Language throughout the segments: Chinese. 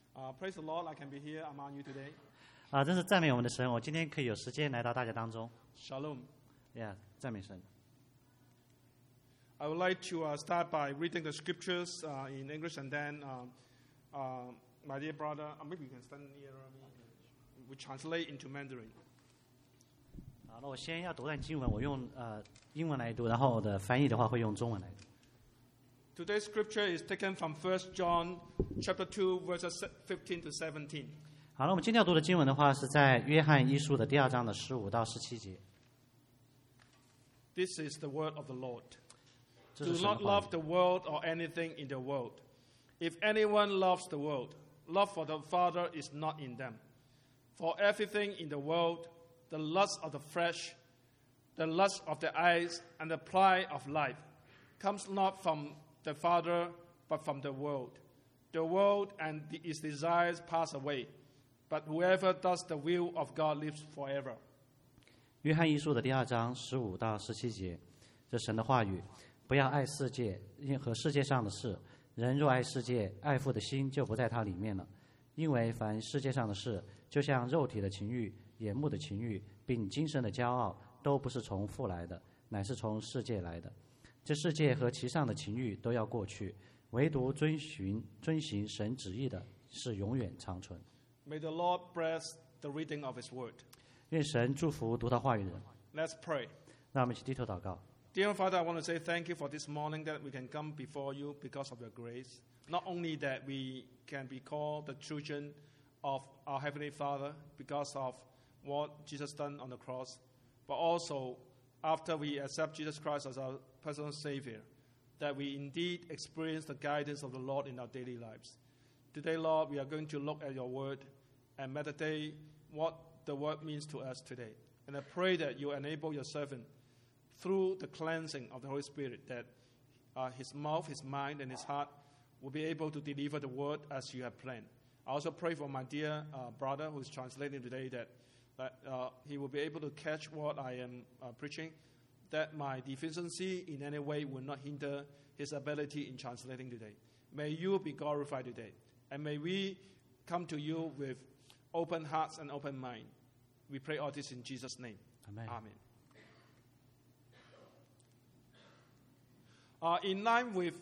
Praise the Lord, I can be here among you today. 真是赞美我们的神，我今天可以有时间来到大家当中。 Shalom. 赞美神。 I would like to start by reading the scriptures in English, and then my dear brother, maybe you can stand near me. We translate into Mandarin. 好，那我先要读段经文，我用英文来读，然后我的翻译的话会用中文来读。 Today's scripture is taken from 1 John chapter 2, verses 15 to 17. 好，那我们今天要读的经文的话是在约翰一书的第2章的15到17节。 This is the word of the Lord. 这 Do 是神的 not 话 love 语。 the world or anything in the world. If anyone loves the world, love for the Father is not in them. For everything in the world, the lust of the flesh, the lust of the eyes, and the pride of life, comes not from the Father, but from the world. The world and its desires pass away, but whoever does the will of God lives forever. 约翰一书的第2章15到17节，这神的话语：不要爱世界和世界上的事。人若爱世界，爱父的心就不在它里面了。因为凡世界上的事，就像肉体的情欲、眼目的情欲，并今生的骄傲，都不是从父来的，乃是从世界来的。这世界和其上的情欲都要过去，唯独遵行神旨意的是永远长存。 May the Lord bless the reading of His word. 愿神祝福读他话语的人。 Let's pray. 让我们一起低头祷告。 Dear Father, I want to say thank you for this morning that we can come before you because of your grace. Not only that we can be called the children of our Heavenly Father because of what Jesus done on the cross, but also after we accept Jesus Christ as our personal Savior, that we indeed experience the guidance of the Lord in our daily lives. Today, Lord, we are going to look at your word and meditate what the word means to us today. And I pray that you enable your servant through the cleansing of the Holy Spirit, that his mouth, his mind, and his heart will be able to deliver the word as you have planned. I also pray for my dear brother who is translating today that he will be able to catch what I am preaching, that my deficiency in any way will not hinder his ability in translating today. May you be glorified today, and may we come to you with open hearts and open mind. We pray all this in Jesus' name. Amen. In line with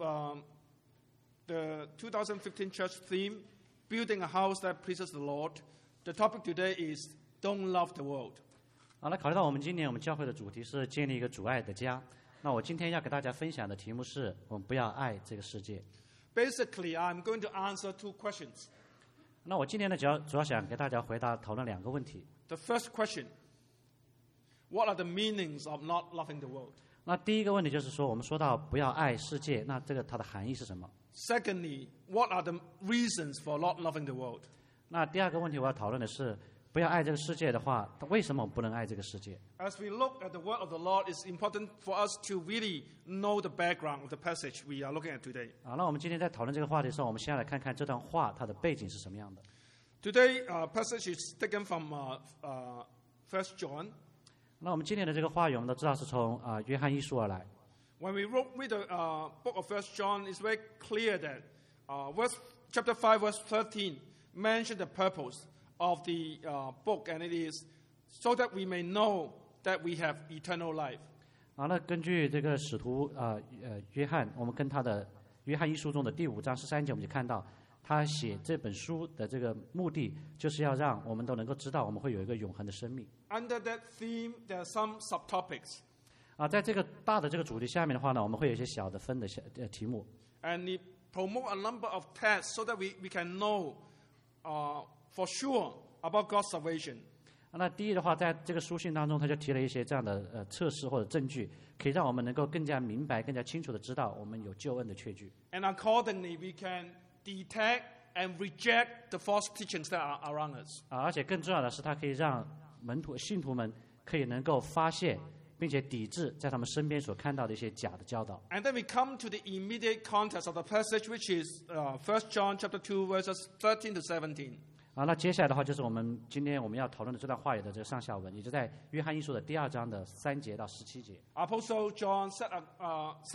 the 2015 church theme, building a house that pleases the Lord, the topic today is don't love the world. 好，那考虑到我们今年我们教会的主题是建立一个主爱的家，那我今天要给大家分享的题目是我们不要爱这个世界。 Basically, I'm going to answer two questions. 那我今天呢主要想给大家回答讨论2个问题。 The first question, what are the meanings of not loving the world? 那第一个问题就是说，我们说到不要爱世界，那这个它的含义是什么？ Secondly, what are the reasons for not loving the world? 那第2个问题我要讨论的是，不要爱这个世界的话，为什么我们不能爱这个世界？ As we look at the word of the Lord, it's important for us to really know the background of the passage we are looking at today. 那我们今天在讨论这个话题的时候，我们先来看看这段话它的背景是什么样的。 Today, passage is taken from 1 John. 那我们今天的这个话语，我们都知道是从约翰一书而来。 When we read the book of 1 John, it's very clear that chapter 5, verse 13 mentioned the purpose of the book, and it is so that we may know that we have eternal life. 那根据这个使徒约翰，我们跟他的约翰一书中的第5章13节，我们就看到他写这本书的这个目的，就是要让我们都能够知道我们会有一个永恒的生命。 Under that theme, there are some subtopics. 在这个大的这个主题下面的话呢，我们会有一些小的分的题目。 And it promote a number of tests so that we can know for sure about God's salvation. 那第一的话，在这个书信当中，他就提了一些这样的测试或者证据，可以让我们能够更加明白、更加清楚的知道我们有救恩的确据。 And accordingly, we can detect and reject the false teachings that are around us. 而且更重要的是，它可以让信徒们可以能够发现，并且抵制在他们身边所看到的一些假的教导。 And then we come to the immediate context of the passage, which is 1 John chapter 2, verses 13 to 17. 那接下来的话就是今天我们要讨论的这段话语的这个上下文，也就在约翰一书的第2章的3节到17节。 Apostle John set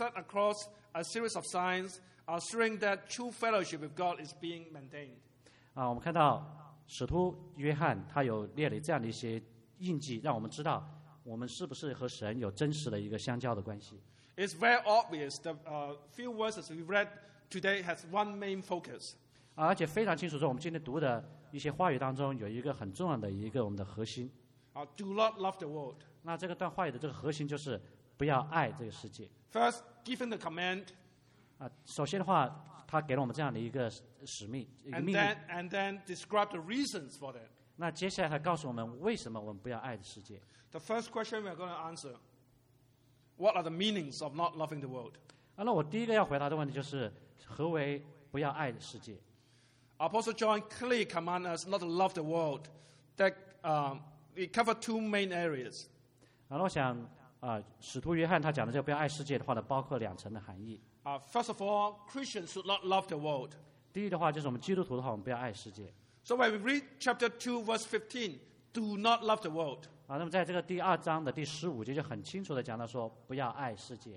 across a series of signs, assuring that true fellowship with God is being maintained. 我们看到使徒约翰他有列了这样的一些印记，让我们知道我们是不是和神有真实的一个相交的关系。 It's very obvious. The few verses we read today has one main focus. 而且非常清楚说，我们今天读的一些话语当中有一个很重要的一个我们的核心。 Do not love the world. 那这个段话语的这个核心就是不要爱这个世界。 First, given the command. 首先的话，他给了我们这样的一个使命，一个命令。 And then describe the reasons for that. 那接下来他告诉我们为什么我们不要爱的世界。 The first question we are going to answer: What are the meanings of not loving the world? 那我第一个要回答的问题就是何为不要爱的世界。 Apostle John clearly commands us not to love the world. That it covers two main areas. 那我想使徒约翰他讲的这个不要爱世界的话呢，包括两层的含义。 First of all, Christians should not love the world. 第一的话就是我们基督徒的话，我们不要爱世界。 So when we read chapter 2, verse 15, do not love the world. 那么在这个第2章的第15节就很清楚的讲到说，不要爱世界。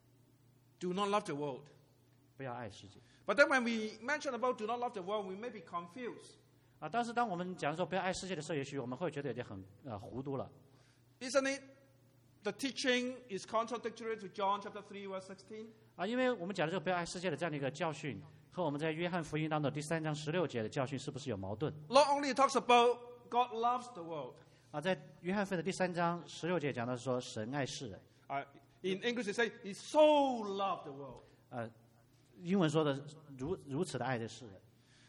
Do not love the world. 不要爱世界。 But then when we mention about do not love the world, we may be confused. 但是当我们讲说不要爱世界的时候，也许我们会觉得有点很糊涂了。 Isn't it? The teaching is contradictory to John chapter 3, verse 16. 因为我们讲的这个不要爱世界的这样的一个教训，和我们在约翰福音当中第3章16节的教训是不是有矛盾？ Not only it talks about God loves the world. 在约翰福音的第3章16节讲到说神爱世人。 In English it says He so loved the world. 英文说的如此的爱的世人。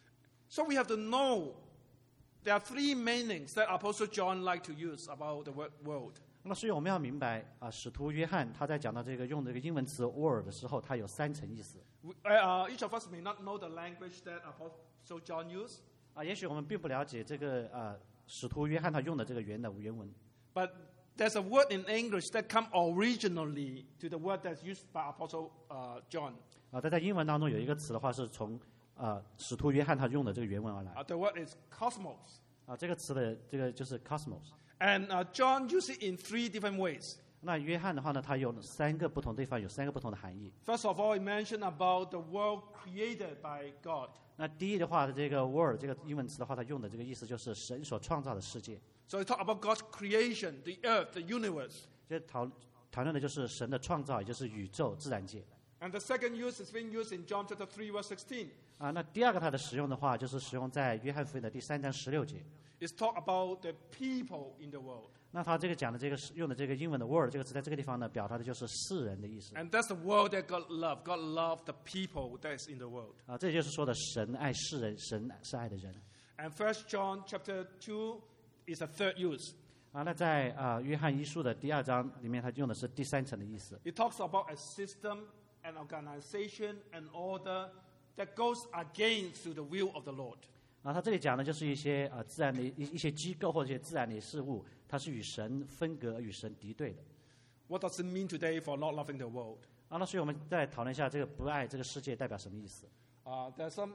So we have to know there are three meanings that Apostle John liked to use about the word world. 那所以我们要明白使徒约翰他在讲到这个用这个英文词 world 的时候，他有3层意思。 Each of us may not know the language that Apostle John used. 也许我们并不了解这个使徒约翰他用的这个原文。 But there's a word in English that come originally to the word that's used by Apostle John. 但在英文当中有一个词的话是从使徒约翰他用的这个原文而来。 The word is cosmos. 这个词的这个就是 cosmos。 And John used it in 3 different ways. 那约翰的话呢，他有3个不同地方有3个不同的含义。 First of all, he mentioned about the world created by God. 那第一的话，这个 world 这个英文词的话，它用的这个意思就是神所创造的世界。 So he talked about God's creation, the earth, the universe. 就谈论的就是神的创造，也就是宇宙自然界。 And the second use is being used in John chapter 3, verse 16. 那第二个它的使用的话，就是使用在约翰福音的第3章16节。 It's talk about the people in the world. 那他这个讲的这个用的这个英文的 world 这个词，在这个地方呢，表达的就是世人的意思。 And that's the world that God loved. God loved the people that's in the world. 这也就是说的神爱世人，神是爱的人。 And 1 John chapter 2 is a third use. 那在约翰一书的第2章里面，他用的是第3层的意思。 It talks about a system, an organization, an order that goes against the will of the Lord. 他这里讲的就是一些自然的一些机构或者一些自然的事物，它是与神分隔、与神敌对的。 What does it mean today for not loving the world? 那所以我们再讨论一下这个不爱这个世界代表什么意思。 There are some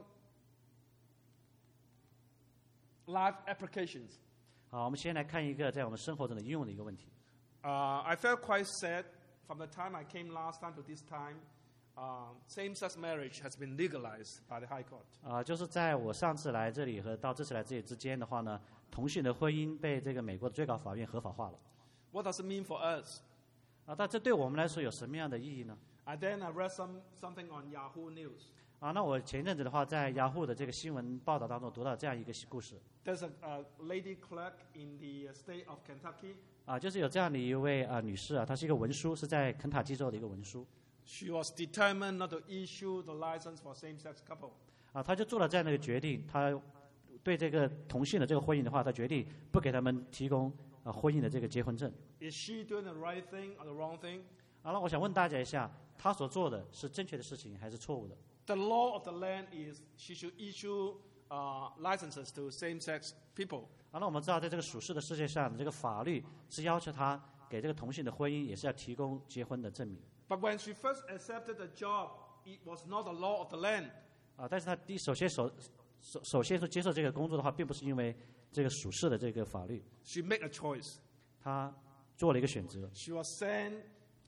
life applications. 我们先来看一个在我们生活中的应用的一个问题。 I felt quite sad from the time I came last time to this time. Same-sex marriage has been legalized by the High Court. 就是在我上次来这里和到这次来这里之间的话呢，同性的婚姻被这个美国的最高法院合法化了。 What does it mean for us? 但这对我们来说有什么样的意义呢？ Then I read something on Yahoo News. 那我前阵子的话，在雅虎的这个新闻报道当中读到这样一个故事。 There's a lady clerk in the state of Kentucky. 就是有这样的一位女士她是一个文书，是在肯塔基州的一个文书。 She was determined not to issue the license for same-sex couple. 她就做了这样的一个决定，她对这个同性的这个婚姻的话，她决定不给他们提供婚姻的这个结婚证。 Is she doing the right thing or the wrong thing? 那我想问大家一下，她所做的是正确的事情还是错误的？ The law of the land is she should issue licenses to same-sex people. 那我们知道，在这个属世的世界上，这个法律是要求她给这个同性的婚姻也是要提供结婚的证明。 But when she first accepted the job, it was not the law of the land. 但是她首先说接受这个工作的话，并不是因为这个属世的这个法律。 She made a choice. 她做了一个选择。 She was sent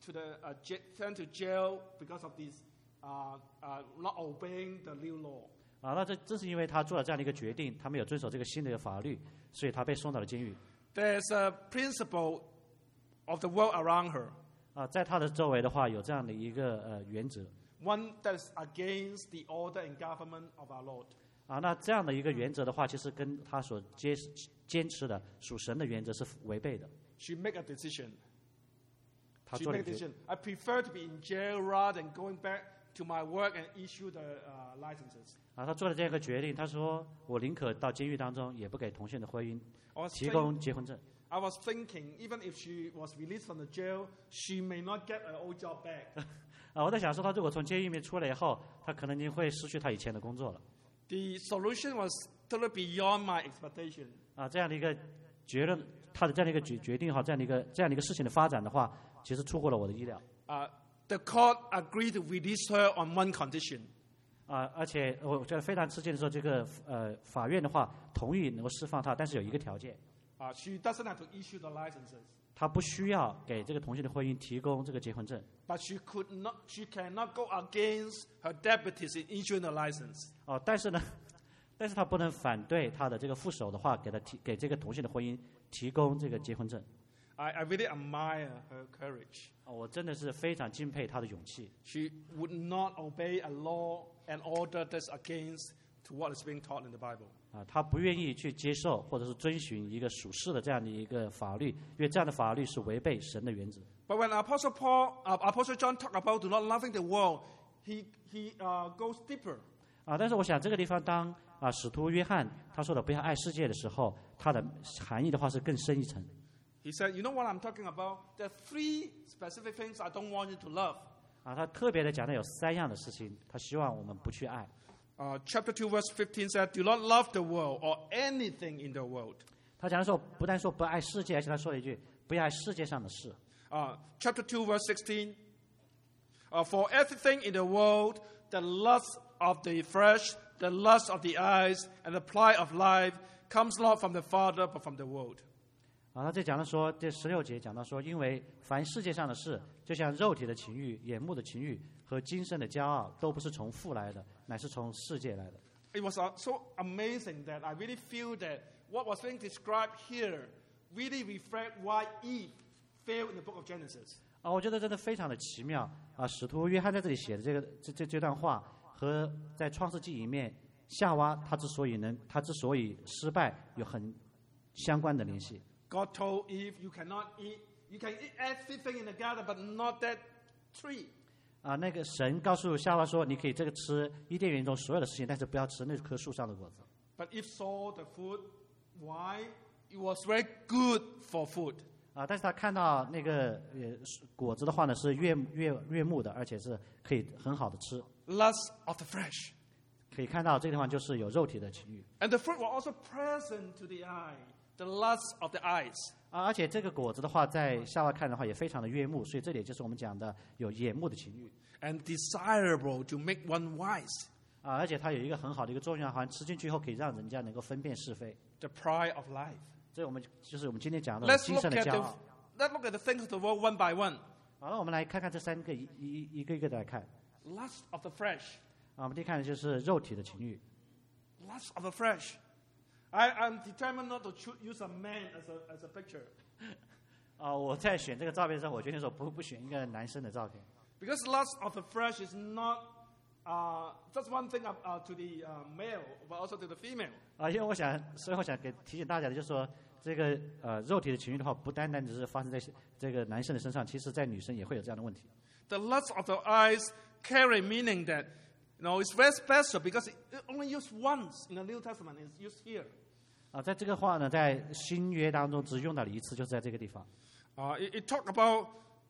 to jail because of this not obeying the new law. 啊，那这是因为他做了这样的一个决定，他没有遵守这个新的法律，所以他被送到了监狱。 There's a principle of the world around her. 啊，在他的周围的话，有这样的一个原则。 One that is against the order and government of our Lord. 啊，那这样的一个原则的话，其实跟他所坚持的属神的原则是违背的。 She make a decision. 他 She 做了 make 一 a 个 decision. I prefer to be in jail rather than going back to my work and issue the licenses. 啊，他做了这样一个决定，他说我宁可到监狱当中，也不给同性的婚姻 I was 提供结婚证。 I was thinking, even if she was released from the jail, she may not get an old job back. 啊，我在想说，他如果从监狱里面出来以后，他可能就会失去他以前的工作了。 The solution was totally beyond my expectation. 啊，这样的一个结论，他的这样的一个决定哈，这样的一个事情的发展的话，其实出乎了我的意料。 The court agreed to release her on one condition. 啊，而且我觉得非常吃惊的说，这个法院的话同意能够释放他，但是有一个条件。 She doesn't have to issue the licenses. 他不需要给这个同性的婚姻提供这个结婚证。 But she cannot go against her deputies in issuing the license. 哦，但是他不能反对他的这个副手的话，给这个同性的婚姻提供这个结婚证。 I really admire her courage. 哦，我真的是非常敬佩他的勇气。 She would not obey a law and order that's against to what is being taught in the Bible. 啊，他不愿意去接受或者是遵循一个属世的这样的一个法律，因为这样的法律是违背神的原则。 But when Apostle John talked about not loving the world, he goes deeper. 啊，但是我想这个地方当使徒约翰他说的不要爱世界的时候，它的含义的话是更深一层。 He said, "You know what I'm talking about? There are 3 specific things I don't want you to love." 啊，他特别的讲的有3样的事情，他希望我们不去爱。 Chapter 2, verse 15 said, "Do not love the world or anything in the world." 他讲的时候，不但说不爱世界，而且他说了一句不要爱世界上的事。 Chapter 2, verse 16, "For everything in the world, the lust of the flesh, the lust of the eyes, and the pride of life comes not from the Father, but from the world." 啊，他这讲的说，这16节讲到说，因为凡世界上的事，就像肉体的情欲、眼目的情欲和今生的骄傲，都不是从父来的，乃是从世界来的。 It was so amazing that I really feel that what was being described here really reflect why Eve failed in the book of Genesis. 啊，我觉得真的非常的奇妙啊！使徒约翰在这里写的这段话，和在创世纪里面夏娃她之所以失败，有很相关的联系。 God told Eve, "You cannot eat. You can eat everything in the garden, but not that tree." 啊，那个神告诉夏娃说，你可以这个吃伊甸园中所有的事情，但是不要吃那棵树上的果子。 But Eve saw the fruit. Why? It was very good for food. 啊，但是他看到那个果子的话呢，是悦目的，而且是可以很好的吃。 Lust of the flesh. 可以看到这个地方就是有肉体的情欲。 And the fruit was also present to the eye. The lust of the eyes. 啊，而且这个果子的话，在夏娃看的话也非常的悦目，所以这里就是我们讲的有眼目的情欲。 And desirable to make one wise. 啊，而且它有一个很好的一个作用，好像吃进去以后可以让人家能够分辨是非。 The pride of life. 这我们就是我们今天讲的 Let's 今 look 生的 at 骄傲。 let's look at the things of the world one by one. 好了，我们来看看这3个一个的来看。 Lust of the flesh. 啊，我们第一看的就是肉体的情欲。 Lust of the flesh. I'm determined not to use a man as a picture. 啊，我在选这个照片的时候，我决定说不选一个男生的照片。 Because lust of the flesh is not just one thing to the male, but also to the female. 啊，因为所以我想提醒大家的就是说，这个肉体的情欲的话，不单单只是发生在这个男生的身上，其实在女生也会有这样的问题。 The lust of the eyes carry meaning that, it's very special because it only used once in the New Testament. It's used here. 啊，在这个话呢，在新约当中只用到了一次，就是在这个地方。 It talk about,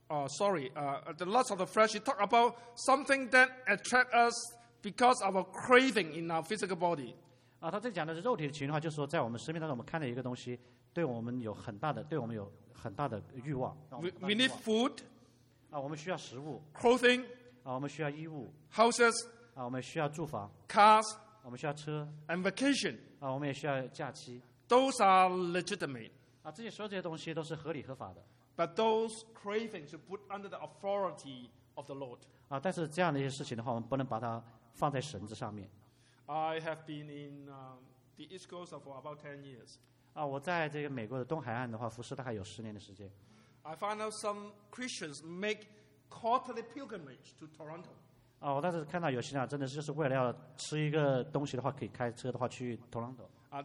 the lust of the flesh. It talk about something that attract us because of a craving in our physical body. 啊，他这讲的是肉体的情欲的话，就是说在我们生命当中，我们看到一个东西，对我们有很大的欲望。 We need food. 啊，我们需要食物。 Clothing. 啊，我们需要衣物。 Houses. 啊，我们需要住房。 Cars. 我们需要车。 And vacation. 啊，我们也需要假期。 Those are legitimate. 啊，这些所有这些东西都是合理合法的。 But those cravings should put under the authority of the Lord. 啊，但是这样的一些事情的话，我们不能把它放在绳子上面。 I have been in the East Coast for about 10 years. 我在这个美国的东海岸的话，服侍大概有10年的时间。 I found out some Christians make quarterly pilgrimage to Toronto. 我当时看到有些人真的是就是为了要吃一个东西的话，可以开车的话去 Toronto。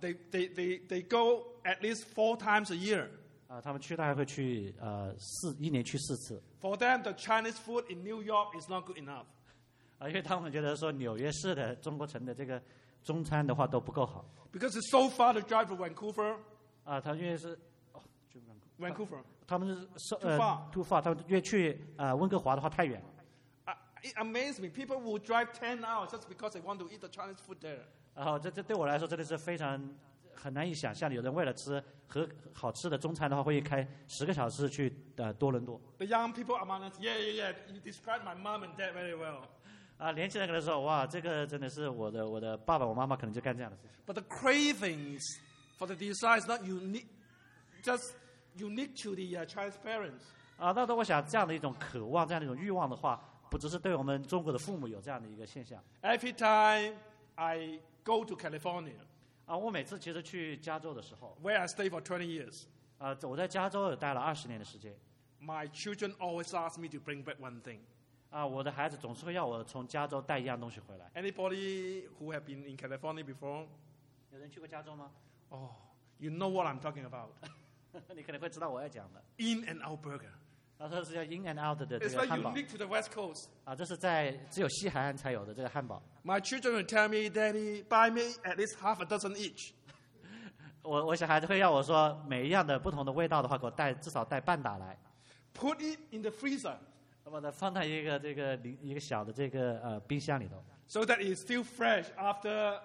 They go at least 4 times a year. 他们去大概会去一年去4次。 For them, the Chinese food in New York is not good enough. 因为他们觉得说纽约市的中国城的这个中餐的话都不够好。 Because it's so far to drive to Vancouver. 他因为是 Vancouver. 他们是 too far， 他们越去温哥华的话太远了。 It amazes me. People will drive 10 hours just because they want to eat the Chinese food there. 然后这对我来说真的是很难以想象，有人为了吃好吃的中餐的话，会开10个小时去多伦多。 The young people among us, yeah. You described my mom and dad very well. 年轻人可能说，哇，这个真的是我的爸爸我妈妈可能就干这样的事情。 But the cravings for the desire is not unique, just unique to the Chinese parents. 那我想这样的一种渴望，这样的一种欲望的话，不只是对我们中国的父母有这样的一个现象。 Every time I go to California, 我每次其实去加州的时候 where I stay for 20 years, 我在加州有待了20年的时间。 My children always ask me to bring back one thing. 我的孩子总是会要我从加州带一样东西回来。 Anybody who have been in California before? 有人去过加州吗？ Oh, you know what I'm talking about. 你可能会知道我要讲的。 In-N-Out Burger. 这是叫 In-N-Out 的这 It's 个 very 汉堡。 unique to the West Coast. 这是在只有西海岸才有的这个汉堡。 My children will tell me, Daddy, buy me at least half a dozen each. 我小孩子会要我说，每一样的不同的味道的话，给我至少带半打来。 Put it in the freezer. 把它放在一个小的这个冰箱里头。 So that it's still fresh after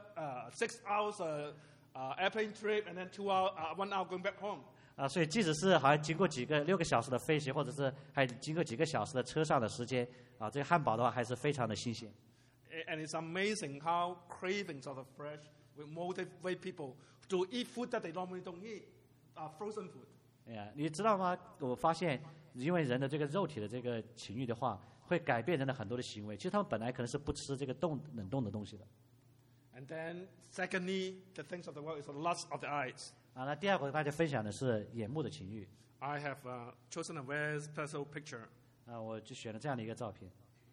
6 hours airplane trip and then 1 hour going back home. 所以即使是好像经过6个小时的飞行，或者是还经过几个小时的车上的时间，这个汉堡的话还是非常的新鲜。 And it's amazing how cravings of the fresh will motivate people to eat food that they normally don't eat, frozen food. 你知道吗？我发现，因为人的这个肉体的这个情欲的话，会改变人的很多的行为。其实他们本来可能是不吃这个冷冻的东西的。 And then, secondly, the things of the world is the lust of the eyes. 那第二个和大家分享的是眼目的情欲。 I have chosen a very special picture. 我就选了这样的一个照片。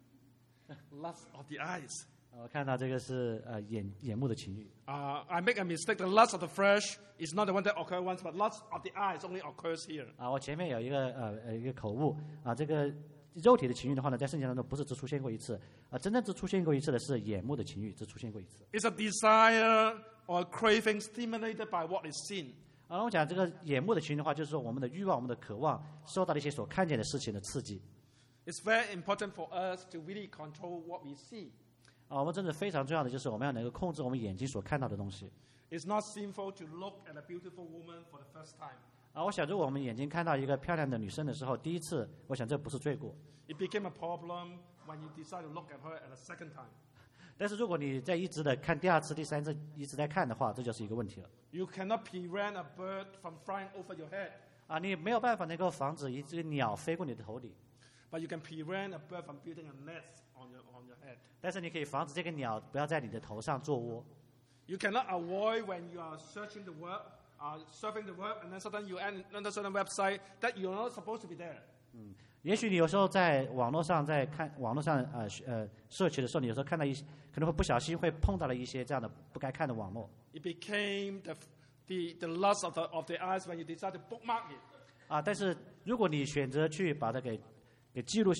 Lust of the eyes. 我看到这个是眼目的情欲。 I make a mistake. The lust of the flesh is not the one that occurs once, but lust of the eyes only occurs here. 我前面有一个口误这个肉体的情欲的话呢，在圣经当中不是只出现过一次真正只出现过一次的是眼目的情欲，只出现过一次。 It's a desire or craving stimulated by what is seen. 我讲这个眼目的情欲的话，就是说我们的欲望、我们的渴望受到了一些所看见的事情的刺激。 It's very important for us to really control what we see. 我们真的非常重要的就是我们要能够控制我们眼睛所看到的东西。 It's not sinful to look at a beautiful woman for the first time. 我想如果我们眼睛看到一个漂亮的女生的时候，第一次，我想这不是罪过。 It became a problem when you decide to look at her at a second time. 但是如果你在一直的看第二次、第三次一直在看的话，这就是一个问题了。 You cannot prevent a bird from flying over your head. 你没有办法能够防止一只鸟飞过你的头顶。 But you can prevent a bird from building a nest on your head. 但是你可以防止这个鸟不要在你的头上做窝。 You cannot avoid when you are searching the web, surfing the web, and then suddenly you end on a certain website that you're not supposed to be there. 也许你有时候在网络上search的时候，你有时候看到可能会不小心会碰到了一些这样的不该看的网络。 It became the lust of the eyes when you decide to bookmark it. 但是如果你选择去把它给记录，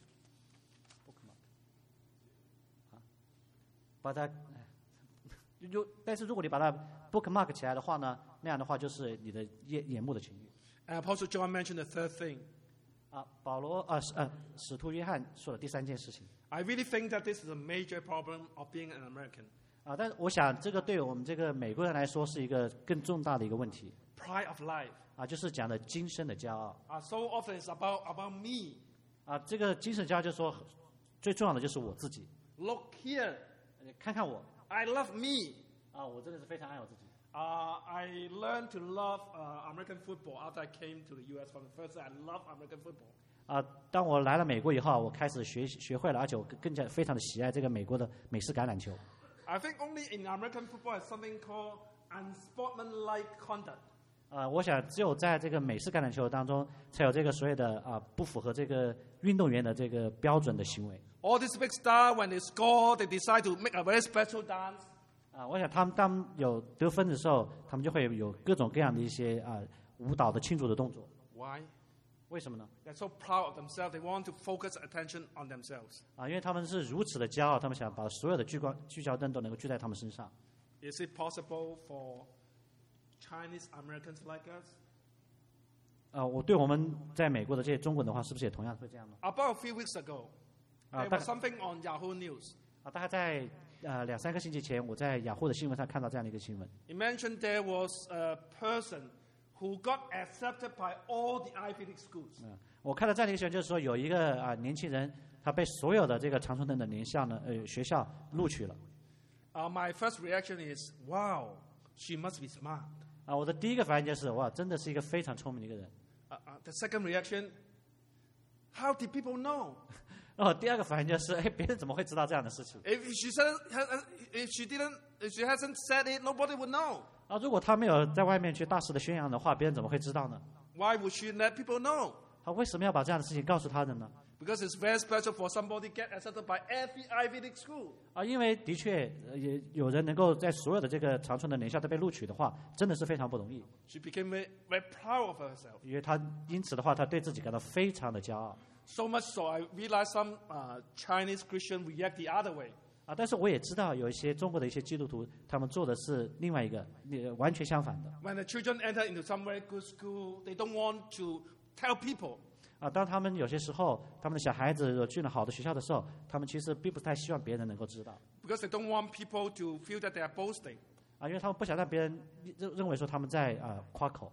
但是如果你把它 bookmark 起来的话呢，那样的话就是你的眼目的情欲。 Apostle John mentioned the third thing. 使徒约翰说了第3件事情。 I really think that this is a major problem of being an American. 但我想这个对我们这个美国人来说是一个更重大的一个问题。 Pride of life. 就是讲的今生的骄傲。 So often it's about me. 这个精神骄傲就是说，最重要的就是我自己。 Look here. 看看我。 I love me. 我真的是非常爱我自己。 I learned to love American football after I came to the U.S. for the first time. I love American football. 当我来了美国以后，我开始学会了，而且我更加非常的喜爱这个美国的美式橄榄球。 I think only in American football has something called unsportsmanlike conduct. 我想只有在这个美式橄榄球当中，才有这个所谓的不符合这个运动员的这个标准的行为。 All these big stars, when they score, they decide to make a very special dance. 我想他们当有得分的时候，他们就会有各种各样的一些舞蹈的庆祝的动作。 Why? 为什么呢？ They're so proud of themselves, they want to focus attention on themselves. 因为他们是如此的骄傲，他们想把所有的聚焦灯都能够聚在他们身上。 Is it possible for Chinese Americans like us? 我对我们在美国的这些中国人的话，是不是也同样会这样呢？ About a few weeks ago, there was something on Yahoo News. 大概在2-3个星期前，我在雅虎的新闻上看到这样的一个新闻。 It mentioned there was a person who got accepted by all the Ivy League schools. 我看到这样的一个新闻，就是说有一个年轻人，他被所有的这个常春藤的学校录取了。 My first reaction is, wow, she must be smart. 我的第一个反应就是哇，真的是一个非常聪明的一个人。 The second reaction, how did people know? 第二个反应就是，别人怎么会知道这样的事情？ If she hasn't said it, nobody would know. 如果他没有在外面去大肆的宣扬的话，别人怎么会知道呢？ Why would she let people know? 他为什么要把这样的事情告诉他人呢？ Because it's very special for somebody to get accepted by every Ivy League school. 因为的确也有人能够在所有的这个长春的联校都被录取的话，真的是非常不容易。 She became very, very proud of herself. 因为他因此的话，他对自己感到非常的骄傲。 So much so, I realized some Chinese Christians react the other way. 但是我也知道有一些中国的一些基督徒，他们做的是另外一个完全相反的。 When the children enter into some very good school, they don't want to tell people. 当他们有些时候，他们的小孩子去了好的学校的时候，他们其实并不太希望别人能够知道。 Because they don't want people to feel that they are boasting. 因为他们不想让别人认为说他们在夸口。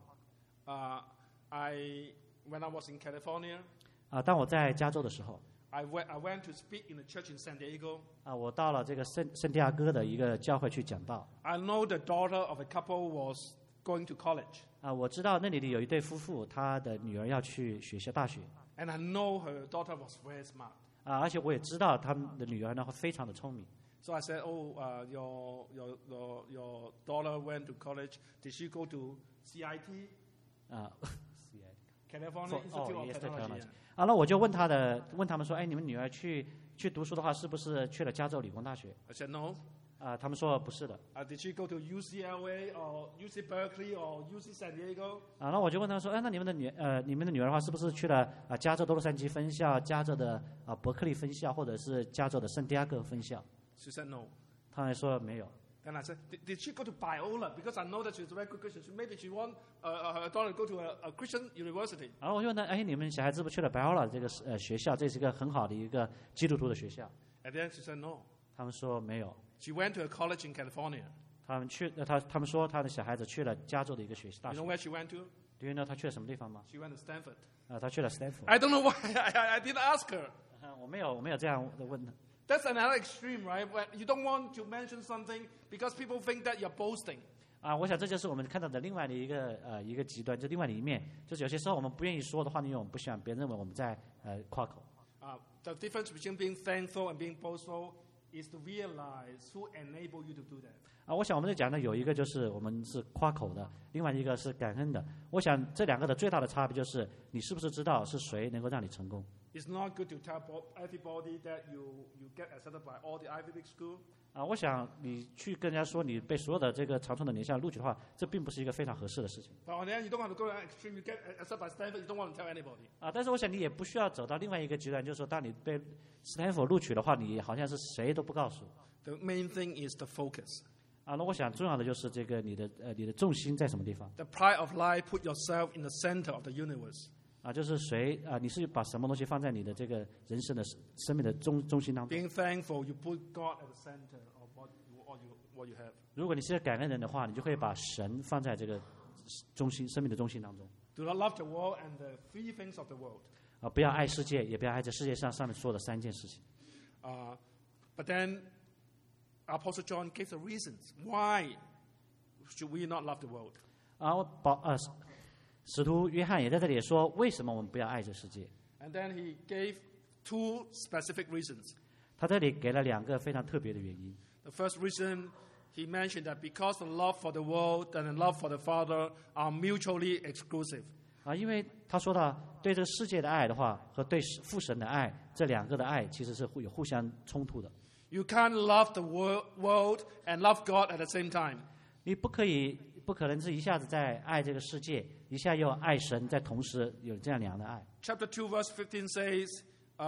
When I was in California, 当我在加州的时候， I went to speak in a church in San Diego. 我到了这个圣地亚哥的一个教会去讲道。 I know the daughter of a couple was going to college. 我知道那里有一对夫妇，他的女儿要去大学。 And I know her daughter was very smart. 而且我也知道他们的女儿呢非常的聪明。 So I said, "Oh, your daughter went to college. Did she go to CIT? California Institute of Technology." 那我就问他们说，你们女儿去读书的话，是不是去了加州理工大学？ I said, "No." 他们说不是的。 Did she go to UCLA or UC Berkeley or UC San Diego? 那我就问他说，那你们的女儿的话，是不是去了加州的洛杉矶分校、加州的伯克利分校，或者是加州的圣地亚哥分校？ She said no. 他们说没有。 Then I said, did she go to Biola? Because I know that she's a very good Christian. Maybe she want her daughter to go to a Christian university. 然后我就问他，你们小孩子不去了 Biola 这个学校？这是一个很好的一个基督徒的学校。 And then she said no. 他们说没有。 She went to a college in California. 他们说他的小孩子去了加州的一个大学。 You know where she went to? Do you know 他去了什么地方吗？ She went to Stanford. 他去了 Stanford。 I don't know why. I didn't ask her. 我没有这样的问他。 That's another extreme, right? When you don't want to mention something because people think that you're boasting. 我想这就是我们看到的另外的一个极端，就另外的一面，就是有些时候我们不愿意说的话，因为我们不希望别人认为我们在夸口。 The difference between being thankful and being boastful is to realize who enabled you to do that. 我想我们在讲的有一个就是我们是夸口的，另外一个是感恩的。我想这两个的最大的差别就是你是不是知道是谁能够让你成功。 It's not good to tell everybody that you get accepted by all the Ivy League school. 我想你去跟人家说你被所有的这个长春的联校录取的话，这并不是一个非常合适的事情。 But on the end, you don't have to go to that extreme. You get accepted by Stanford, you don't want to tell anybody. 但是我想你也不需要走到另外一个极端，就是说当你被斯坦福录取的话，你好像是谁都不告诉。 The main thing is the focus. 那我想重要的就是这个你的重心在什么地方。 The pride of life, put yourself in the center of the universe. 就是你是把什么东西放在你的这个人生的生命的中心当中。 Being thankful, you put God at the center of what you have. 如果你是个感恩人的话，你就会把神放在这个生命的中心当中。 Do not love the world and the three things of the world. 不要爱世界，也不要爱这世界上面说的3件事情。 But then Apostle John gave the reasons why should we not love the world. 使徒约翰也在这里说，为什么我们不要爱这世界？ And then he gave 2 specific reasons. 他这里给了2个非常特别的原因。 The first reason he mentioned that because the love for the world and the love for the Father are mutually exclusive. 因为他说到对这个世界的爱的话和对父神的爱，这两个的爱其实是有互相冲突的。 You can't love the world and love God at the same time. 你不可能是一下子在爱这个世界，一下又爱神，在同时有这样两样的爱。 Chapter 2, verse 15 says,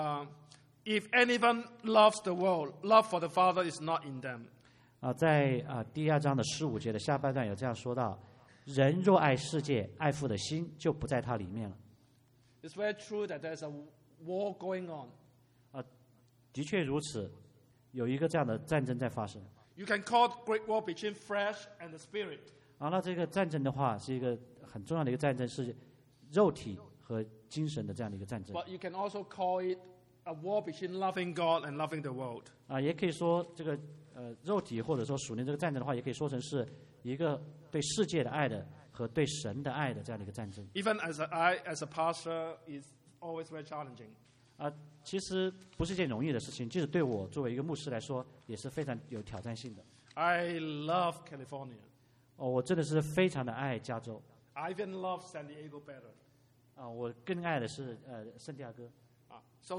if anyone loves the world, love for the Father is not in them. 在第2章的15节的下半段有这样说到：人若爱世界，爱父的心就不在他里面了。 It's very true that there's a war going on. 的确如此，有一个这样的战争在发生。 You can call it great war between flesh and the spirit. 那这个战争的话，是一个很重要的一个战争，是肉体和精神的这样的一个战争。 But you can also call it a war between loving God and loving the world. 也可以说这个肉体或者说属灵这个战争的话，也可以说成是一个对世界的爱的和对神的爱的这样的一个战争。 Even as a pastor, is always very challenging. 其实不是一件容易的事情，即使对我作为一个牧师来说，也是非常有挑战性的。 I love California. 我真的是非常的爱加州。 I even love San Diego better. 我更爱的是圣地亚哥。 So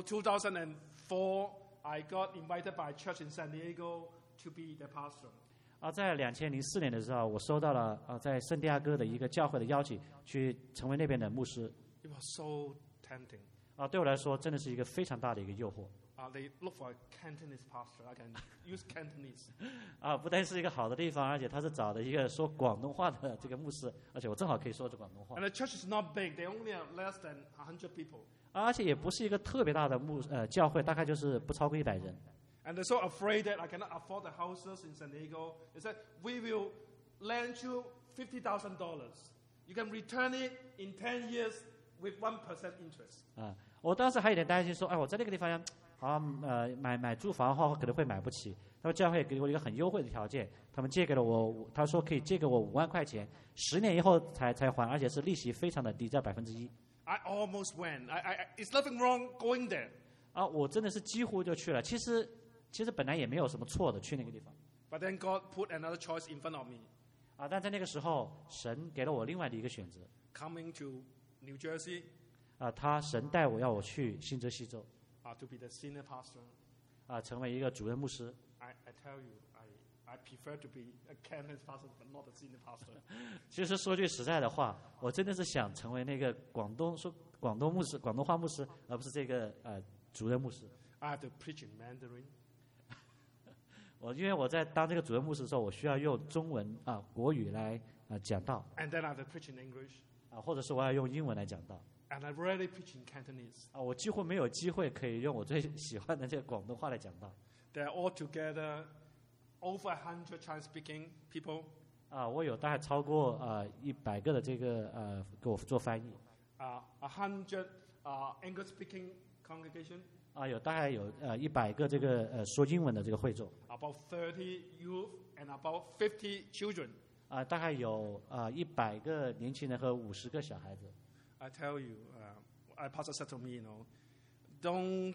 2004, I got invited by a church in San Diego to be the pastor. 在2004年的时候，我收到了在圣地亚哥的一个教会的邀请，去成为那边的牧师。 It was so tempting. 对我来说，真的是一个非常大的一个诱惑。 They look for a Cantonese pastor. I can use Cantonese. 不但是一个好的地方，而且他是找的一个说广东话的这个牧师，而且我正好可以说这广东话。 And the church is not big. They only have less than 100 people. 而且也不是一个特别大的教会，大概就是不超过100人。 And they're so afraid that I cannot afford the houses in San Diego. They said, we will lend you $50,000. You can return it in 10 years with 1% interest. 我当时还有点担心说，我在那个地方买住房的话，可能会买不起。他们教会给我一个很优惠的条件，他们借给了我，他说可以借给我5万块钱，10年以后才还，而且是利息非常的低，在1%。 I almost went. It's nothing wrong going there. 我真的是几乎就去了。其实本来也没有什么错的去那个地方。 But then God put another choice in front of me. 但在那个时候，神给了我另外的一个选择。 Coming to New Jersey. 神带我要我去新泽西州。 To be the senior pastor. 成为一个主任牧师。 I tell you, I prefer to be a Cantonese pastor, but not a senior pastor. 其实说句实在的话，我真的是想成为那个广东话牧师，而不是这个主任牧师。 I have to preach in Mandarin. 因为我在当这个主任牧师的时候，我需要用中文国语来讲道。 And then I have to preach in English. 或者是我要用英文来讲道。 And I rarely preach in Cantonese. 我几乎没有机会可以用我最喜欢的这个广东话来讲道。 They're all together over 100 Chinese-speaking people. 我有大概超过100个的这个给我做翻译。 100 English-speaking congregation. 有大概有100个这个说英文的这个会众。 About 30 youth and about 50 children. 大概有100个年轻人和50个小孩子。 I tell you, Pastor said to me, don't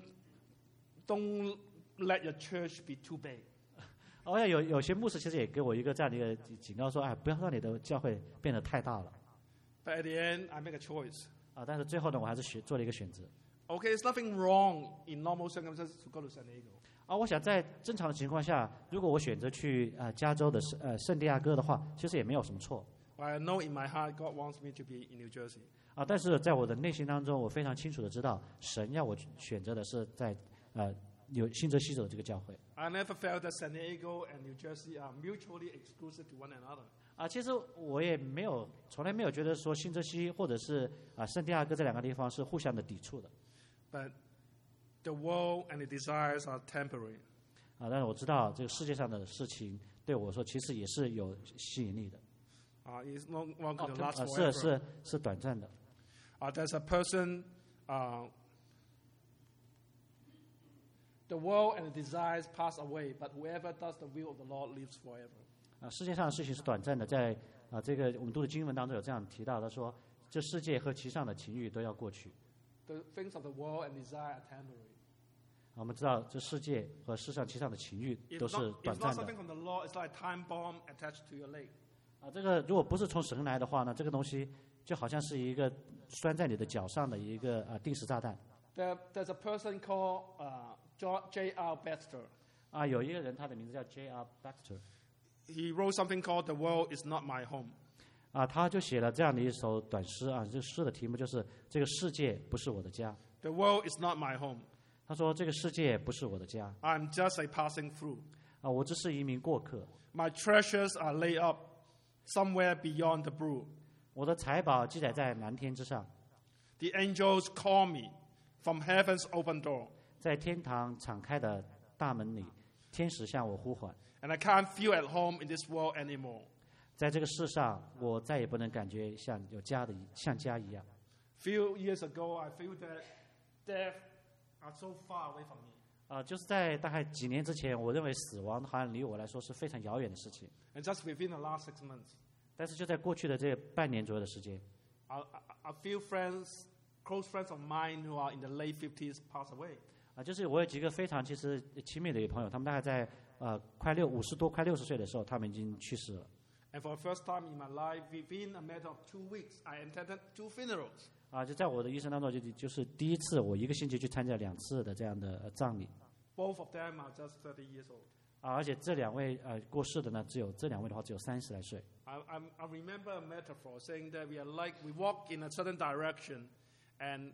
let your church be too big. 有些牧师其实也给我一个这样的一个警告说，不要让你的教会变得太大了。 But at the end, I make a choice. 但是最后呢，我还是做了一个选择。 Okay, there's nothing wrong in normal circumstances to go to San Diego. 我想在正常的情况下，如果我选择去加州的圣地亚哥的话，其实也没有什么错。 I know in my heart God wants me to be in New Jersey. 但是在我的内心当中，我非常清楚的知道，神要我选择的是在新泽西州这个教会。 I never felt that San Diego and New Jersey are mutually exclusive to one another. 其实我也从来没有觉得说新泽西或者是圣地亚哥这两个地方是互相的抵触的。 But the world and the desires are temporary. 但是我知道这个世界上的事情对我说，其实也是有吸引力的。 It's not going to last forever. 是短暂的。 There's a person. The world and the desires pass away, but whoever does the will of the Lord lives forever. 世界上的事情是短暂的，在这个我们读的经文当中有这样提到，他说，这世界和其上的情欲都要过去。 The things of the world and desire are temporary. 我们知道，这世界和世上其上的情欲都 If 是 not, 短 if not 暂的。 something from the Lord, it's like a time bomb attached to your leg. 这个如果不是从神来的话呢，这个东西就好像是一个拴在你的脚上的一个定时炸弹。 There's a person called J.R. Baxter. 有一个人，他的名字叫 J.R. Baxter。 He wrote something called "The World Is Not My Home." 他就写了这样的一首短诗这个诗的题目就是“这个世界不是我的家 The world is not my home. ”。 他说：“这个世界不是我的家 I'm just a passing through. 我只是一名过客。 My treasures are laid up somewhere beyond the blue. 我的财宝记载在蓝天之上， The angels call me from heaven's open door, 在天堂敞开的大门里，天使向我呼唤。 and I can't feel at home in this world anymore. 在这个世上，我再也不能感觉像家一样。” Few years ago, I feel that death are so far away from me. 就是在大概几年之前，我认为死亡好像离我来说是非常遥远的事情。 And just within the last 6 months, 但是就在过去的这半年左右的时间， a few friends, close friends of mine who are in the late 50s pass away. 就是我有几个非常其实亲密的一个朋友，他们大概在50多、快60岁的时候，他们已经去世了。 And for the first time in my life, within a matter of 2 weeks, I attended 2 funerals. 就在我的一生当中，就是第一次，我一个星期去参加2次的这样的葬礼。 Both of them are just 30 years old. 而且这2位过世的呢，这2位的话只有30来岁。 I remember a metaphor saying that we walk in a certain direction, and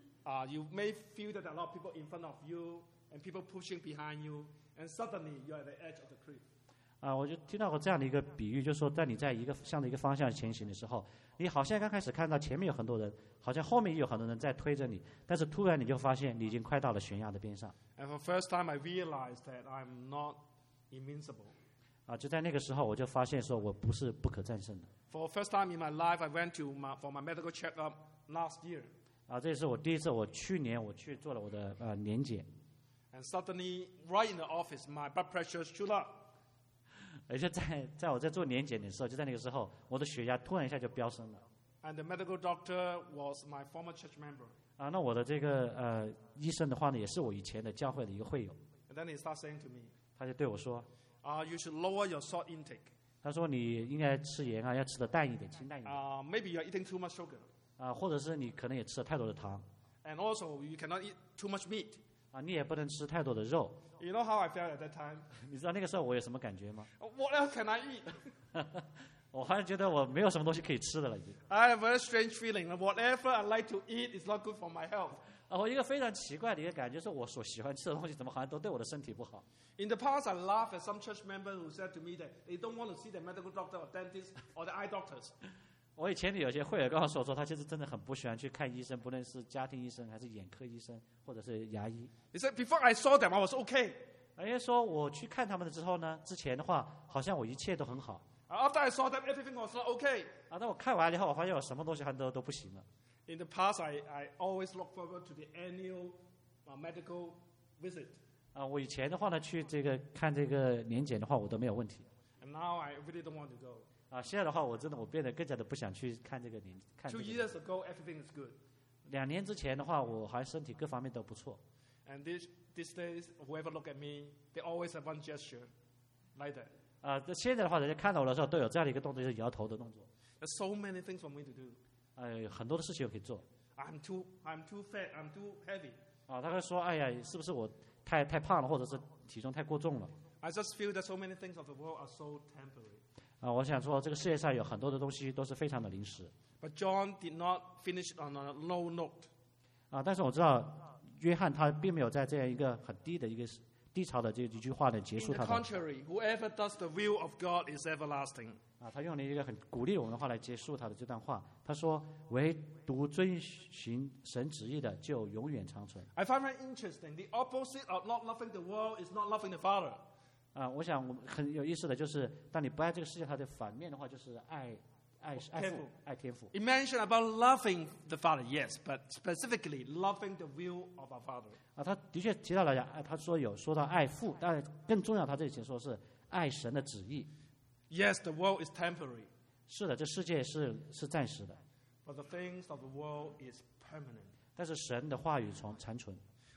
you may feel that there are a lot of people in front of you and people pushing behind you, and suddenly you're at the edge of the cliff. 我就听到过这样的一个比喻，就是说，在你在向着一个方向前行的时候，你好像刚开始看到前面有很多人，好像后面也有很多人在推着你，但是突然你就发现你已经快到了悬崖的边上。 And for the first time, I realized that I'm not invincible. 就在那个时候，我就发现说我不是不可战胜的。 For the first time in my life, I went for my medical checkup last year. 这也是我第一次，去年我去做了我的年检， And suddenly, right in the office, my blood pressure shoot up. 而且在我在做年检的时候，就在那个时候，我的血压突然一下就飙升了。 And the medical doctor was my former church member. 那我的这个医生的话呢，也是我以前的教会的一个会友。 And then he started saying to me, 他就对我说， you should lower your salt intake. 他说你应该吃盐要吃的淡一点，清淡一点。 Maybe you're eating too much sugar. 或者是你可能也吃了太多的糖。 And also, you cannot eat too much meat. 你也不能吃太多的肉。 You know how I felt at that time? 你知道那个时候我有什么感觉吗？ What else can I eat? 我好像觉得我没有什么东西可以吃的了，已经。 I have a very strange feeling that whatever I like to eat is not good for my health. 我一个非常奇怪的一个感觉，是我所喜欢吃的东西，怎么好像都对我的身体不好。 In the past, I laughed at some church members who said to me that they don't want to see the medical doctor or dentist or the eye doctors. 我以前有些会员告诉我说，他其实真的很不喜欢去看医生，不论是家庭医生还是眼科医生或者是牙医。 He said, before I saw them, I was okay. 因为说我去看他们之后呢，之前的话好像我一切都很好。 After I saw them, everything was not okay. 但我看完了以后，我发现我什么东西都不行了。 In the past, I always look forward to the annual medical visit. 我以前的话呢，去看这个年检的话，我都没有问题。 And now I really don't want to go. 现在的话，我变得更加的不想去看这个看这 2 个。 years ago, everything is good. 2年之前的话，我好像身体各方面都不错。 And these days, whoever look at me, they always have one gesture, like that. 现在的话，人家看到我的时候都有这样的一个动作，就是摇头的动作。 There's so many things for me to do. 很多的事情我可以做。 I'm too fat. I'm too heavy. 他会说：“哎呀，是不是我太胖了，或者是体重太过重了？” I just feel that so many things of the world are so temporary. 我想说，这个世界上有很多的东西都是非常的临时。 But John did not finish on a low note. 但是我知道，约翰他并没有在这样一个很低潮的这一句话呢结 In 束 the 他的。 contrary, whoever does the will of God is everlasting. 他用了一个很鼓励我们的话来结束他的这段话。他说：“唯独遵循神旨意的，就永远长存。” I find it interesting. The opposite of not loving the world is not loving the Father. 我想很有意思的就是，当你不爱这个世界，它的反面的话就是爱父、爱天父。 It mentioned about loving the Father, yes, but specifically loving the will of our Father. 他的确提到了他说到爱父，但更重要，他这里说是爱神的旨意。 Yes, the world is temporary, 是的，这世界是暂时的， but the things of the world is permanent. 但是神的话语从残存。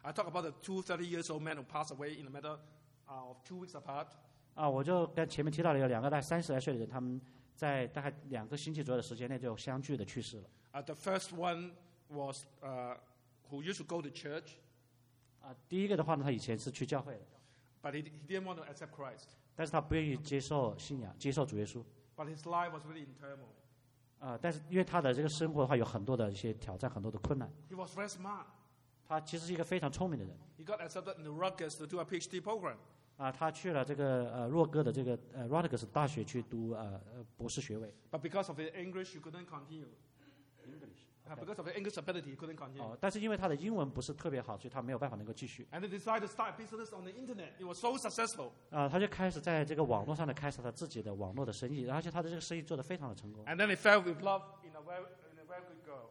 I talk about the two 30-year-old men who passed away in the matter of 2 weeks apart. 我就跟前面提到了有2个大概30来岁的人，他们在大概2个星期左右的时间内就相继的去世了。 The first one was who used to go to church. 第一个的话呢，他以前是去教会的， But he didn't want to accept Christ. 但是他不愿意接受信仰，接受主耶稣。 But his life was really in turmoil. 但是因为他的这个生活的话有很多的一些挑战，很多的困难。 He was very smart. 他其实是一个非常聪明的人。 He got accepted in the Rutgers to do a PhD program. 他去了这个洛哥的这个Rutgers 大学去读博士学位。 But because of his English, he couldn't continue. Because of his English ability, he couldn't continue. 但是因为他的英文不是特别好，所以他没有办法能够继续。 And he decided to start a business on the internet. It was so successful. 他就开始在这个网络上开始他自己的网络的生意，而且他的这个生意做得非常的成功。 And then he fell with love in a very good girl.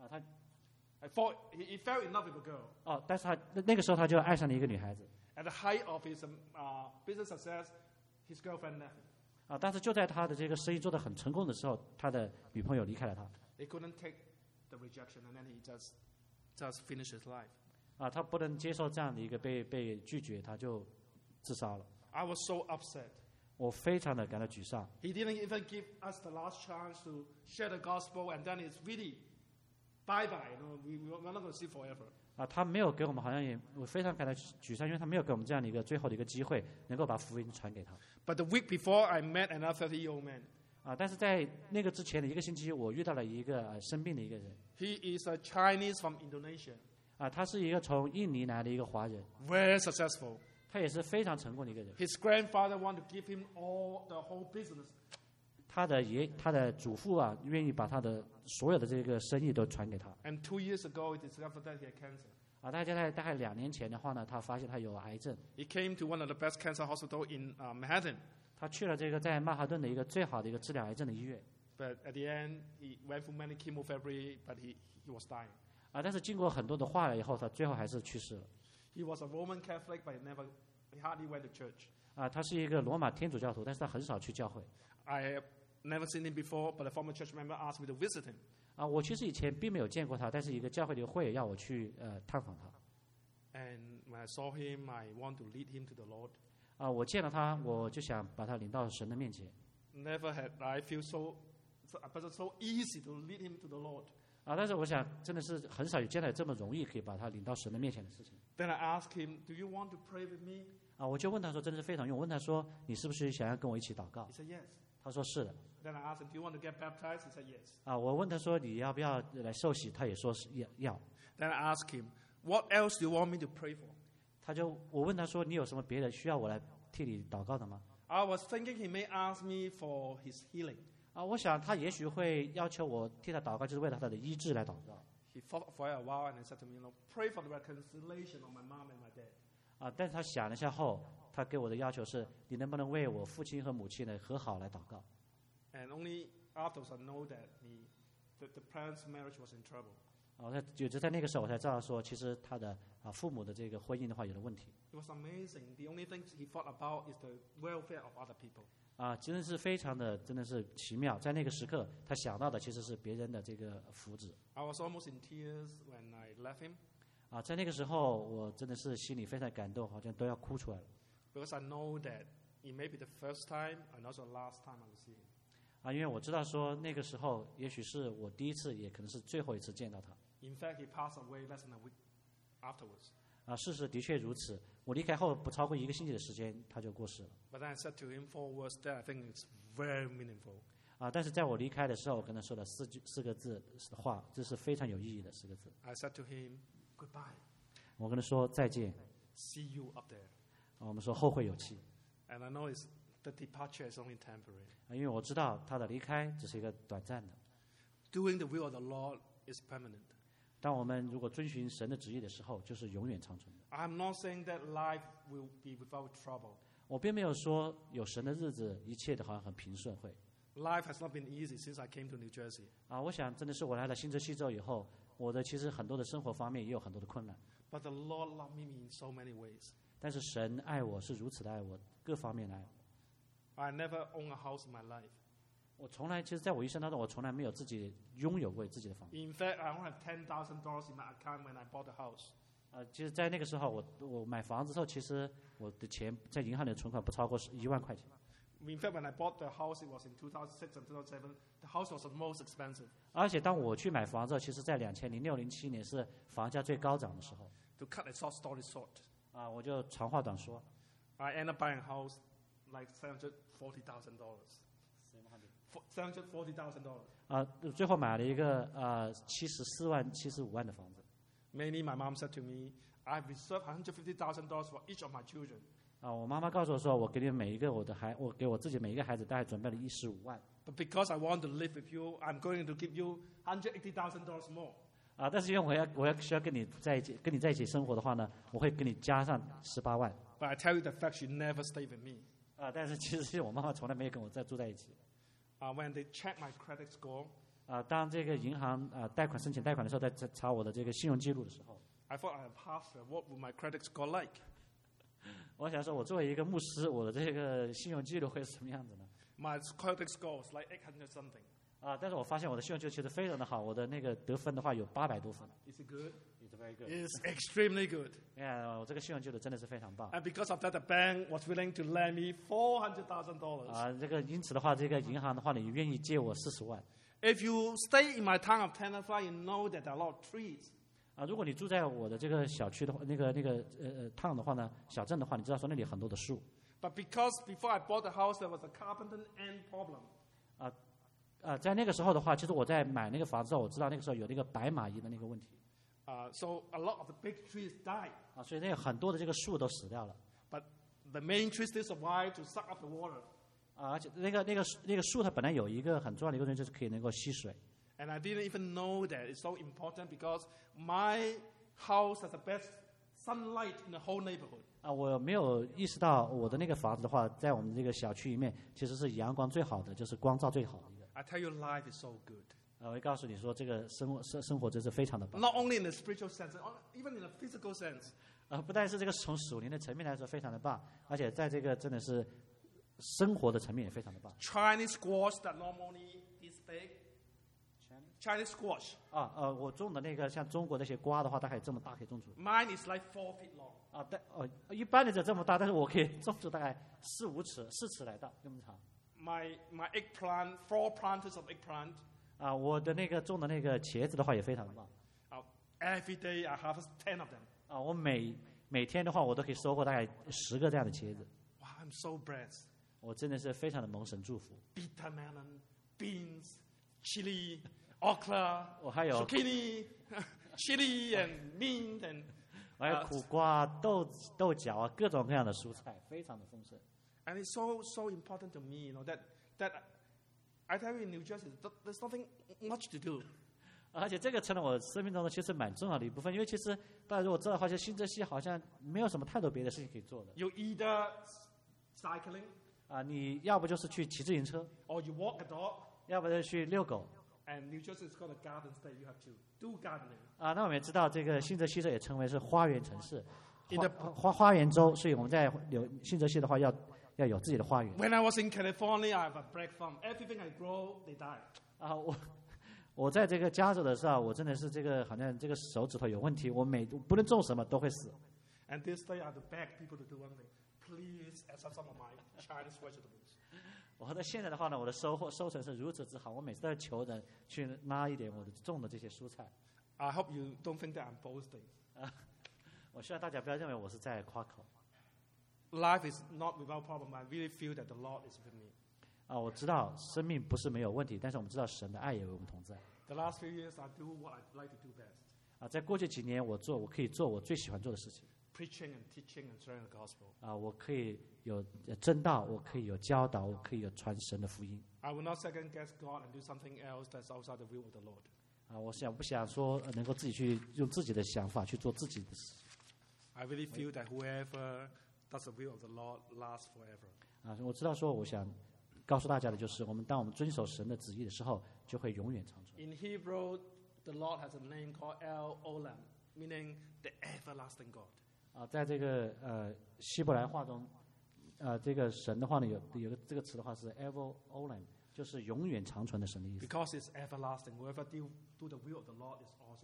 He fell in love with a girl. 但是他那个时候他就爱上了一个女孩子。 At the height of his business success, his girlfriend left him. 但是就在他的这个生意做得很成功的时候，他的女朋友离开了他。 He couldn't take the rejection, and then he just finished his life. 他不能接受这样的一个被拒绝，他就自杀了。 I was so upset. 我非常的感到沮丧。 He didn't even give us the last chance to share the gospel, and then it's really bye-bye. We're not going to see forever. 他没有给我们，好像我非常感到沮丧，因为他没有给我们这样的一个最后的一个机会，能够把福音传给他。 But the week before, I met another 30-year-old man. 但是在那个之前的1个星期，我遇到了一个生病的一个人。 He is a Chinese from Indonesia. 他是一个从印尼来的一个华人。 Very successful. 他也是非常成功的一个人。 His grandfather wanted to give him all the whole business. 他的祖父愿意把他的所有的这个生意都传给他。 And 2 years ago, he discovered that he had cancer. 大概2年前的话呢，他发现他有癌症。 He came to one of the best cancer hospitals in Manhattan. 他去了这个在曼哈顿的一个最好的一个治疗癌症的医院。 But at the end, he went through many chemotherapy, but he was dying. 但是经过很多的化疗以后，他最后还是去世了。 He was a Roman Catholic, but he hardly went to church. 他是一个罗马天主教徒，但是他很少去教会。 I have never seen him before, but a former church member asked me to visit him. 我其实以前并没有见过他，但是一个教会的会也要我去探访他。 And when I saw him, I want to lead him to the Lord. 我见了他，我就想把他领到神的面前。 Never had I feel so easy to lead him to the Lord. 但是我想，真的是很少有见到这么容易可以把他领到神的面前的事情。 Then I asked him, "Do you want to pray with me?" 我就问他说，真的是非常用。我问他说，你是不是想要跟我一起祷告 He？ said yes. 他说是的。 Then I asked him, "Do you want to get baptized?" He said yes. 我问他说，你要不要来受洗？他也说是要。 Then I asked him, "What else do you want me to pray for?" 我问他说，你有什么别的需要我来替你祷告的吗？ I was thinking he may ask me for his healing. 我想他也许会要求我替他祷告，就是为了他的医治来祷告。 He thought for a while and he said to me, "Pray for the reconciliation of my mom and my dad." 但是他想了一下后，他给我的要求是，你能不能为我父亲和母亲的和好来祷告？ And only afterwards I know that the parents' marriage was in trouble. 也就在那个时候，我才知道说，其实他的父母的这个婚姻的话有了问题。 It was amazing. The only thing he thought about is the welfare of other people. 真的是非常的，真的是奇妙。在那个时刻，他想到的其实是别人的这个福祉。 I was almost in tears when I left him. 在那个时候，我真的是心里非常感动，好像都要哭出来了。 Because I know that it may be the first time and also the last time I will see him. 因为我知道说那个时候，也许是我第一次，也可能是最后一次见到他。 In fact, he passed away less than a week afterwards. 事实的确如此。我离开后不超过1个星期的时间，他就过世了。 But then I said to him 4 words that I think is very meaningful. 但是在我离开的时候，我跟他说了四个字的话，这是非常有意义的4个字。 I said to him, "Goodbye." 我跟他说再见。 See you up there. 我们说后会有期。 And I know the departure is only temporary. 因为我知道他的离开只是一个短暂的。 Doing the will of the Lord is permanent. 当我们如果遵循神的旨意的时候，就是永远长存的。 I'm not saying that life will be without trouble. 我并没有说有神的日子，一切的好像很平顺会。 Life has not been easy since I came to New Jersey. 我想真的是我来了新泽西州以后，我的其实很多的生活方面也有很多的困难。 But the Lord loved me in so many ways. 但是神爱我是如此的爱我，各方面的爱我。 I never owned a house in my life. 我从来，其实在我一生当中，我从来没有自己拥有过自己的房子。 In fact, I only have $10,000 in my account when I bought the house. 其实，在那个时候，我买房子之后，其实我的钱在银行里的存款不超过1万块钱。 In fact, when I bought the house, it was in 2006 and 2007. The house was the most expensive. 而且当我去买房子，其实在2006、07年是房价最高涨的时候。 To cut a short story short, 我就长话短说。 I ended up buying a house like $740,000. $740,000. 最后买了一个74万、75万的房子。 Mainly, my mom said to me, "I've reserved $150,000 for each of my children." 我妈妈告诉我说，我给你每一个我给我自己每一个孩子大概准备了15万。 But because I want to live with you, I'm going to give you $180,000 more. 但是因为我要需要跟你在一起生活的话呢，我会给你加上18万。 But I tell you the fact, she never stayed with me. 但是其实我妈妈从来没有跟我住在一起。 When they check my credit score, 当这个银行申请贷款的时候，在查我的这个信用记录的时候， I thought I'm a pastor. What would my credit score like? 我想说，我作为一个牧师，我的这个信用记录会是什么样子呢？ My credit score was like 800 something. 但是我发现我的信用记录其实非常的好，我的那个得分的话有800多分。 Is it good? It's very good. It's extremely good. 我这个信用记录真的是非常棒。 And because of that, the bank was willing to lend me $400,000. 这个因此的话，这个银行的话呢，也愿意借我40万。 If you stay in my town of Tenafly, you know that there are a lot of trees. 如果你住在我的这个小区的话，那个town的话呢，小镇的话，你知道说那里很多的树。 But because before I bought the house, there was a carpenter ant problem. 在那个时候的话，其实我在买那个房子后，我知道那个时候有那个白蚂蚁的那个问题。 So a lot of the big trees died. 所以那很多的这个树都死掉了。 But the main tree still survived to suck up the water. 而且那个树它本来有一个很重要的一个东西，就是可以能够吸水。 And I didn't even know that it's so important because my house has the best sunlight in the whole neighborhood. 我没有意识到我的那个房子的话，在我们这个小区里面其实是阳光最好的，就是光照最好的一个。 I tell you, life is so good. 我会告诉你说，这个生活真是非常的棒。 Not only in the spiritual sense, even in the physical sense. 不但是这个从属灵的层面来说非常的棒，而且在这个真的是生活的层面也非常的棒。 Chinese squash that normally is big. Chinese squash. 我种的那个像中国那些瓜的话，大概这么大可以种出。 Mine is like 4 feet long. 一般的就这么大，但是我可以种出大概4尺来大这么长。 My eggplant, 4 planters of eggplant. 我的那个种的那个茄子的话也非常的棒。 Every day I harvest 10 of them. 我每天的话，我都可以收获大概10个这样的茄子。 Wow, I'm so blessed. 我真的是非常的蒙神祝福。 Bitter melon, beans, chili, okra, 我还有 zucchini, chili and mint and 还有苦瓜、豆角各种各样的蔬菜，非常的丰盛。 And it's so important to me, that I tell you in New Jersey, there's nothing much to do. 而且这个成了我生命中的其实蛮重要的一部分，因为其实大家如果知道的话，就新泽西好像没有什么太多别的事情可以做的。 You either cycling, 你要不就是去骑自行车， or you walk a dog. 要不就去遛狗。 And New Jersey is called a garden state. You have to do gardening. 那我们也知道，这个新泽西州也称为是花园城市， In the 花园州，所以我们在新泽西的话要有自己的花园。 When I was in California, I have a bread farm. Everything I grow, they die. 我在这个加州的时候，我真的是这个好像这个手指头有问题，我不论种什么都会死。 And this day I have to beg people to do one thing. Please accept some of my Chinese vegetables. 我到现在的话呢，我的收成是如此之好，我每次都要求人去拉一点我的种的这些蔬菜。 I hope you don't think that I'm boasting. 我希望大家不要认为我是在夸口。 Life is not without problem. I really feel that the Lord is with me. 我知道生命不是没有问题，但是我们知道神的爱也为我们同在。 The last few years, I do what I like to do best. 在过去几年，我可以做我最喜欢做的事情。 Preaching and teaching and sharing the gospel. 我可以有真道，我可以有教导，我可以有传神的福音。 I will not second guess God and do something else that's outside the will of the Lord. 我不想说能够自己去用自己的想法去做自己的事。 I really feel that whoever does the will of the Lord lasts forever. 我知道说，我想告诉大家的就是，当我们遵守神的旨意的时候，就会永远长存。 In Hebrew, the Lord has a name called El Olam, meaning the everlasting God. 在这个希伯来话中，这个神的话呢，有个这个词的话是 ever olam， 就是永远长存的神的意思。 Because it's everlasting, whoever do the will of the Lord is also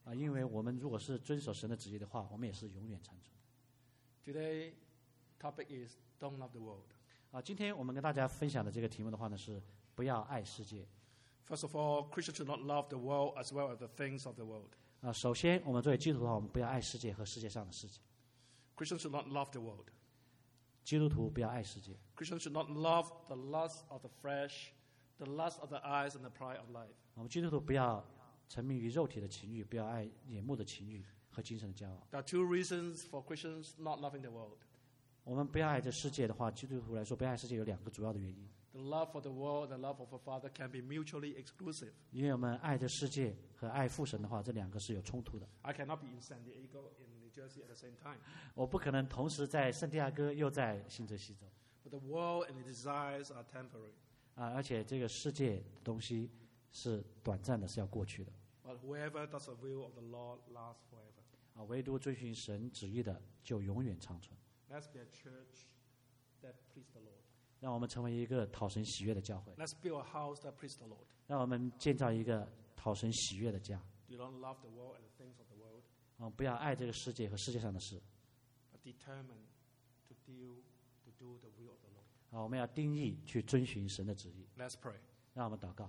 因为我们如果是遵守神的旨意的话，我们也是永远长存。 Today, topic is don't love the world. 今天我们跟大家分享的这个题目的话呢是不要爱世界。 First of all, Christians should not love the world as well as the things of the world. 首先，我们作为基督徒的话，我们不要爱世界和世界上的事情。 Christians should not love the world. 基督徒不要爱世界。 Christians should not love the lust of the flesh, the lust of the eyes, and the pride of life. 我们基督徒不要沉迷于肉体的情欲，不要爱眼目的情欲和精神的骄傲。 There are two reasons for Christians not loving the world. 我们不要爱这世界的话，基督徒来说，不要爱世界有2个主要的原因。 The love for the world and the love of a father can be mutually exclusive. 因为我们爱这世界和爱父神的话，这2个是有冲突的。 I cannot be in San Diego in New Jersey at the same time. 我不可能同时在圣地亚哥又在新泽西州。 But the world and its desires are temporary. 而且这个世界的东西是短暂的，是要过去的。 But whoever does the will of the Lord lasts forever. 唯独遵循神旨意的，就永远长存。 Let's be a church that pleases the Lord. 让我们成为一个讨神喜悦的教会。 Let's build a house that pleases the Lord. 让我们建造一个讨神喜悦的家。 Do not love the world and the things of the world. 不要爱这个世界和世界上的事。 But determined to do the will of the Lord. 我们要定义去遵循神的旨意。 Let's pray. 让我们祷告。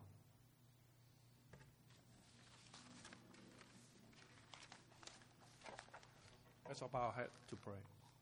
Let's all bow our head to pray.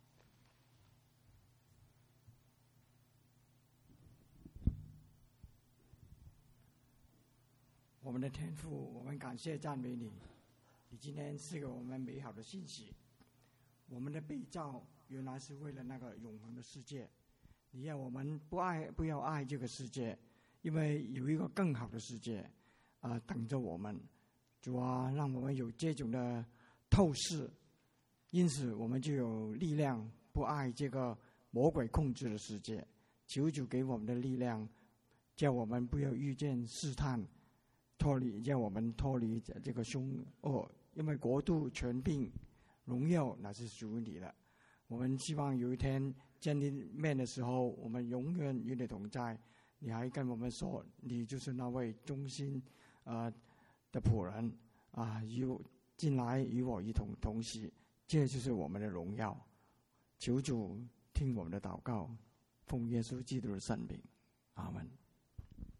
我们的天父，我们感谢赞美你，你今天赐给我们美好的信息。我们的被造原来是为了那个永恒的世界，你要我们不要爱这个世界，因为有一个更好的世界等着我们。主啊，让我们有这种的透视，因此我们就有力量不爱这个魔鬼控制的世界。求主给我们的力量，叫我们不要遇见试探，让我们脱离这个凶恶，因为国度、权柄、荣耀乃是属于你的。我们希望有一天见你面的时候，我们永远与你同在。你还跟我们说，你就是那位忠心的仆人进来与我一同同行，这就是我们的荣耀。求主听我们的祷告，奉耶稣基督的圣名，阿们。